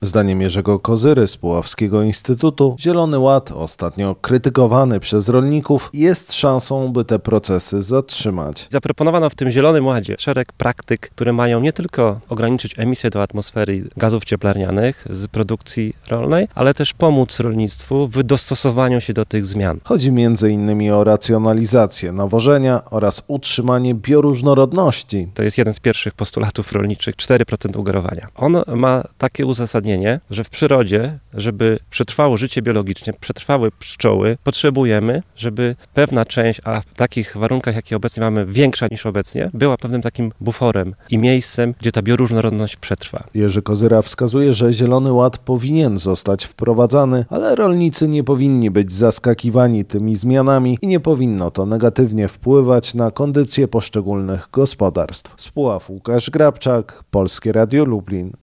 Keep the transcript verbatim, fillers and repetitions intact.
Zdaniem Jerzego Kozyry z Puławskiego Instytutu, Zielony Ład, ostatnio krytykowany przez rolników, jest szansą, by te procesy zatrzymać. Zaproponowano w tym Zielonym Ładzie szereg praktyk, które mają nie tylko ograniczyć emisję do atmosfery gazów cieplarnianych z produkcji rolnej, ale też pomóc rolnictwu w dostosowaniu się do tych zmian. Chodzi między innymi o racjonalizację nawożenia oraz utrzymanie bioróżnorodności. To jest jeden z pierwszych postulatów rolniczych, cztery procent ugarowania. On ma takie uzasadnienie, że w przyrodzie, żeby przetrwało życie biologiczne, przetrwały pszczoły, potrzebujemy, żeby pewna część, a w takich warunkach, jakie obecnie mamy, większa niż obecnie, była pewnym takim buforem i miejscem, gdzie ta bioróżnorodność przetrwa. Jerzy Kozyra wskazuje, że Zielony Ład powinien zostać wprowadzany, ale rolnicy nie powinni być zaskakiwani tymi zmianami i nie powinno to negatywnie wpływać na kondycję poszczególnych gospodarstw. Z Puław Łukasz Grabczak, Polskie Radio Lublin.